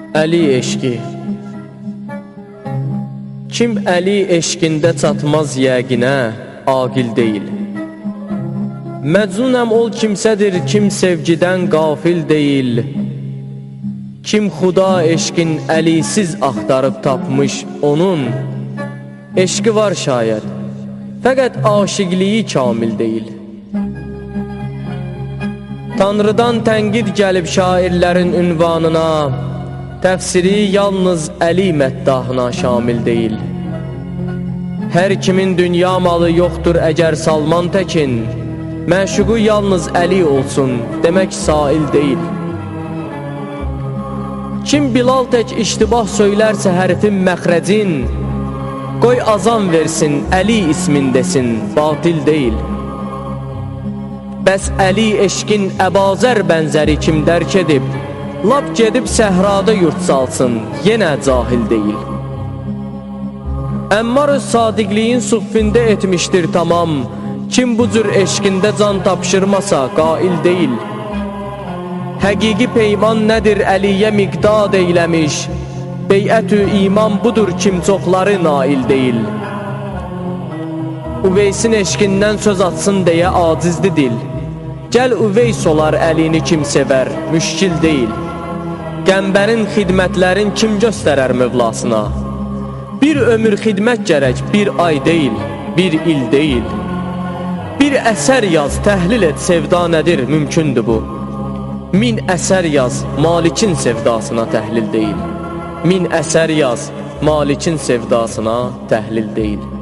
Əli eşqi. Kim əli eşqində çatmaz yəqinə, aqil deyil. Məcnunəm ol kimsədir, kim sevgidən qafil deyil. Kim xuda eşqin əlisiz axtarıb tapmış onun, eşqi var şayət, fəqət aşiqliyi kamil deyil. Tanrıdan tənqid gəlib şairlərin ünvanına, təfsiri yalnız Əli məddahına şamil deyil. Hər kimin dünya malı yoxdur əgər Salman təkin, məşuqu yalnız Əli olsun, demək sail deyil. Kim Bilal tək iştibah söylərsə hərfin məxrəcin, qoy azan versin, Əli ismin desin, batil deyil. Bəs Əli eşqin Əbazər bənzəri kim dərk edib, lap gedib səhrada yurt salsın, yenə cahil deyil. Əmmar öz sadiqliyin suffində etmişdir tamam, kim bu cür eşqində can tapşırmasa qail deyil. Həqiqi peyman nədir Əliyə miqdad eyləmiş, beyət-ü iman budur kim çoxları nail deyil. Uveysin eşqindən söz atsın deyə acizdi dil, gəl Uveys olar Əlini kim sevər, müşkil deyil. Qəmbərin xidmətlərin kim göstərər mövlasına? Bir ömür xidmət gərək, bir ay deyil, bir il deyil. Bir əsər yaz, təhlil et sevda nədir, mümkündür bu. 1000 əsər yaz, Malikin sevdasına təhlil deyil. 1000 əsər yaz, Malikin sevdasına təhlil deyil.